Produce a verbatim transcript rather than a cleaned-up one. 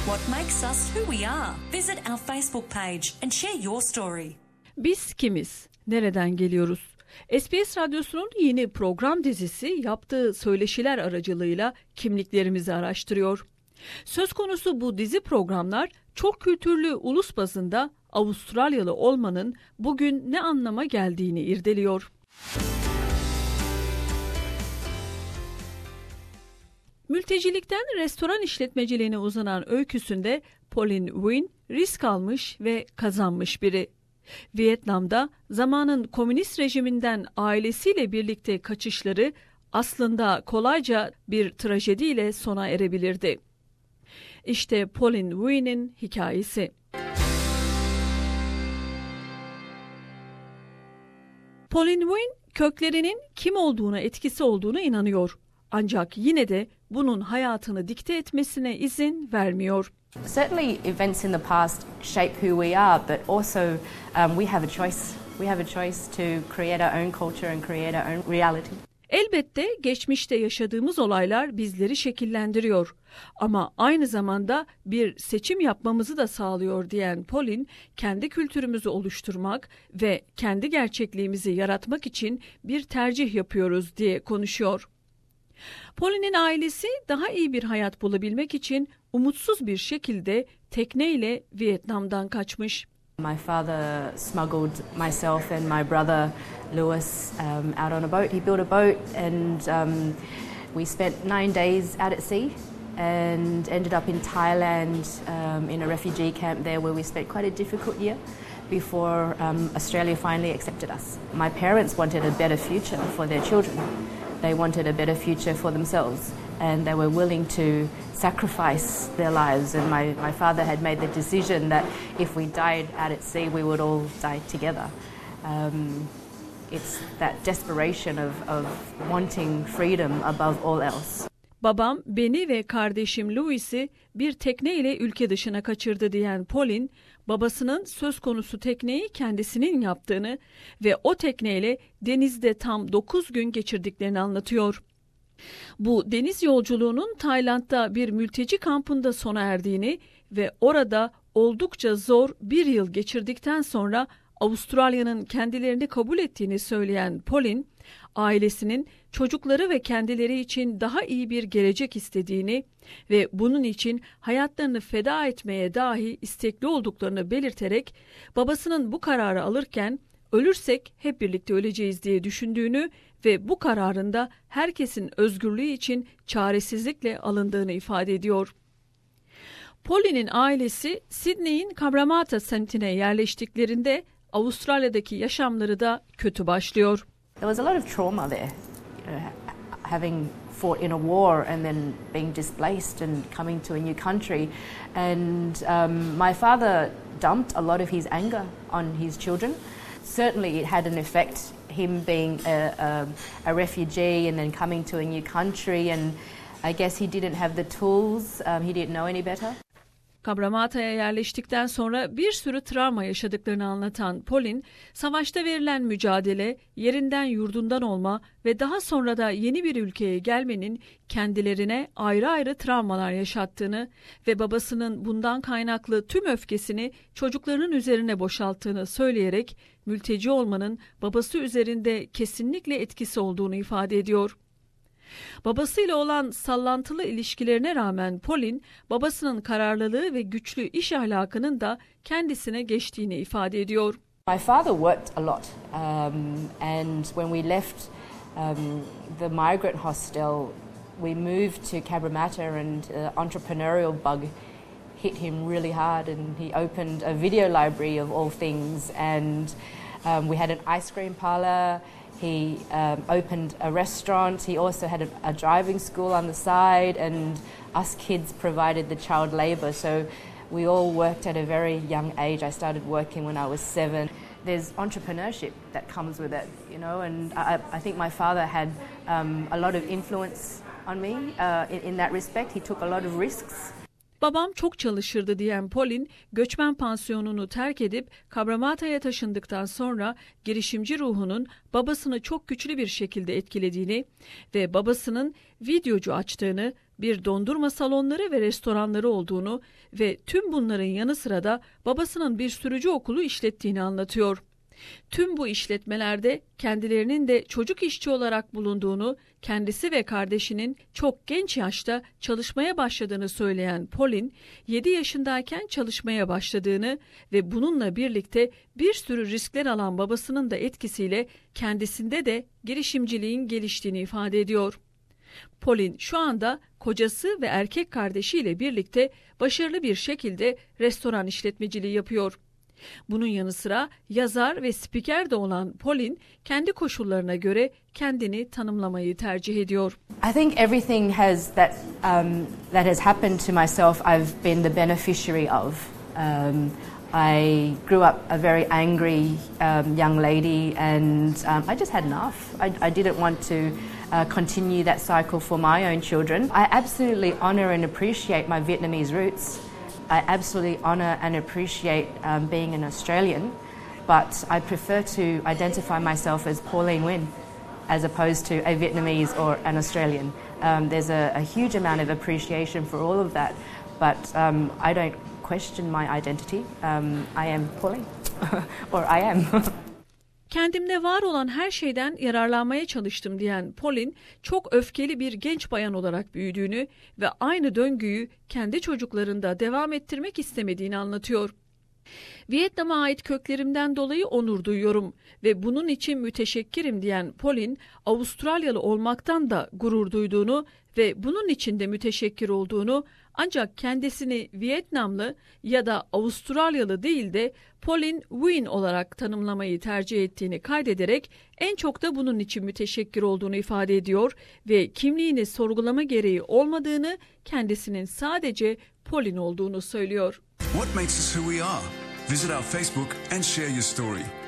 what makes us who we are. Visit our Facebook page and share your story. Biz kimiz? Nereden geliyoruz? S B S Radyosu'nun yeni program dizisi yaptığı söyleşiler aracılığıyla kimliklerimizi araştırıyor. Söz konusu bu dizi programlar çok kültürlü ulus bazında Avustralyalı olmanın bugün ne anlama geldiğini irdeliyor. Mültecilikten restoran işletmeciliğine uzanan öyküsünde Pauline Nguyen risk almış ve kazanmış biri. Vietnam'da zamanın komünist rejiminden ailesiyle birlikte kaçışları aslında kolayca bir trajediyle sona erebilirdi. İşte Pauline Nguyen'in hikayesi. Pauline Nguyen köklerinin kim olduğuna etkisi olduğuna inanıyor. Ancak yine de bunun hayatını dikte etmesine izin vermiyor. Certainly events in the past shape who we are, but also um, we have a choice. We have a choice to create our own culture and create our own reality. Elbette geçmişte yaşadığımız olaylar bizleri şekillendiriyor. Ama aynı zamanda bir seçim yapmamızı da sağlıyor diyen Pauline, kendi kültürümüzü oluşturmak ve kendi gerçekliğimizi yaratmak için bir tercih yapıyoruz diye konuşuyor. Pauline'in ailesi daha iyi bir hayat bulabilmek için umutsuz bir şekilde tekneyle Vietnam'dan kaçmış. My father smuggled myself and my brother Lewis um, out on a boat. He built a boat and um, we spent nine days out at sea and ended up in Thailand um, in a refugee camp there where we spent quite a difficult year before um, Australia finally accepted us. My parents wanted a better future for their children. They wanted a better future for themselves and they were willing to sacrifice their lives, and my, my father had made the decision that if we died out at sea we would all die together. Um, it's that desperation of, of wanting freedom above all else. Babam beni ve kardeşim Louis'i bir tekneyle ülke dışına kaçırdı diyen Pauline, babasının söz konusu tekneyi kendisinin yaptığını ve o tekneyle denizde tam dokuz gün geçirdiklerini anlatıyor. Bu deniz yolculuğunun Tayland'da bir mülteci kampında sona erdiğini ve orada oldukça zor bir yıl geçirdikten sonra Avustralya'nın kendilerini kabul ettiğini söyleyen Pauline, ailesinin çocukları ve kendileri için daha iyi bir gelecek istediğini ve bunun için hayatlarını feda etmeye dahi istekli olduklarını belirterek babasının bu kararı alırken ölürsek hep birlikte öleceğiz diye düşündüğünü ve bu kararında herkesin özgürlüğü için çaresizlikle alındığını ifade ediyor. Pauline'in ailesi Sydney'in Cabramatta semtine yerleştiklerinde Avustralya'daki yaşamları da kötü başlıyor. There was a lot of trauma there, you know, having fought in a war and then being displaced and coming to a new country. And um, my father dumped a lot of his anger on his children. Certainly it had an effect, him being a, a, a refugee and then coming to a new country, and I guess he didn't have the tools, um, he didn't know any better. Cabramata'ya yerleştikten sonra bir sürü travma yaşadıklarını anlatan Pauline, savaşta verilen mücadele, yerinden yurdundan olma ve daha sonra da yeni bir ülkeye gelmenin kendilerine ayrı ayrı travmalar yaşattığını ve babasının bundan kaynaklı tüm öfkesini çocuklarının üzerine boşalttığını söyleyerek mülteci olmanın babası üzerinde kesinlikle etkisi olduğunu ifade ediyor. Babasıyla olan sallantılı ilişkilerine rağmen Pauline, babasının kararlılığı ve güçlü iş ahlakının da kendisine geçtiğini ifade ediyor. My father worked a lot, um, and when we left um, the migrant hostel, we moved to Cabramatta, and uh, entrepreneurial bug hit him really hard, and he opened a video library of all things, and um, we had an ice cream parlor. He um, opened a restaurant. He also had a, a driving school on the side, and us kids provided the child labour. So we all worked at a very young age. I started working when I was seven. There's entrepreneurship that comes with it, you know, and I, I think my father had um, a lot of influence on me uh, in, in that respect. He took a lot of risks. Babam çok çalışırdı diyen Pauline, göçmen pansiyonunu terk edip Kabramata'ya taşındıktan sonra girişimci ruhunun babasını çok güçlü bir şekilde etkilediğini ve babasının videocu açtığını, bir dondurma salonları ve restoranları olduğunu ve tüm bunların yanı sıra da babasının bir sürücü okulu işlettiğini anlatıyor. Tüm bu işletmelerde kendilerinin de çocuk işçi olarak bulunduğunu, kendisi ve kardeşinin çok genç yaşta çalışmaya başladığını söyleyen Pauline, yedi yaşındayken çalışmaya başladığını ve bununla birlikte bir sürü riskler alan babasının da etkisiyle kendisinde de girişimciliğin geliştiğini ifade ediyor. Pauline şu anda kocası ve erkek kardeşiyle birlikte başarılı bir şekilde restoran işletmeciliği yapıyor. Bunun yanı sıra yazar ve spiker de olan Pauline, kendi koşullarına göre kendini tanımlamayı tercih ediyor. I think everything has that um, that has happened to myself, I've been the beneficiary of. Um, I grew up a very angry um, young lady, and um, I just had enough. I, I didn't want to uh, continue that cycle for my own children. I absolutely honour and appreciate my Vietnamese roots. I absolutely honour and appreciate um, being an Australian, but I prefer to identify myself as Pauline Nguyen as opposed to a Vietnamese or an Australian. Um, there's a, a huge amount of appreciation for all of that, but um, I don't question my identity. Um, I am Pauline, or I am. Kendimde var olan her şeyden yararlanmaya çalıştım diyen Pauline, çok öfkeli bir genç bayan olarak büyüdüğünü ve aynı döngüyü kendi çocuklarında devam ettirmek istemediğini anlatıyor. Vietnam'a ait köklerimden dolayı onur duyuyorum ve bunun için müteşekkirim diyen Pauline, Avustralyalı olmaktan da gurur duyduğunu ve bunun için de müteşekkir olduğunu, ancak kendisini Vietnamlı ya da Avustralyalı değil de Pauline Nguyen olarak tanımlamayı tercih ettiğini kaydederek en çok da bunun için müteşekkir olduğunu ifade ediyor ve kimliğini sorgulama gereği olmadığını, kendisinin sadece Pauline olduğunu söylüyor. What makes us who we are? Visit our Facebook and share your story.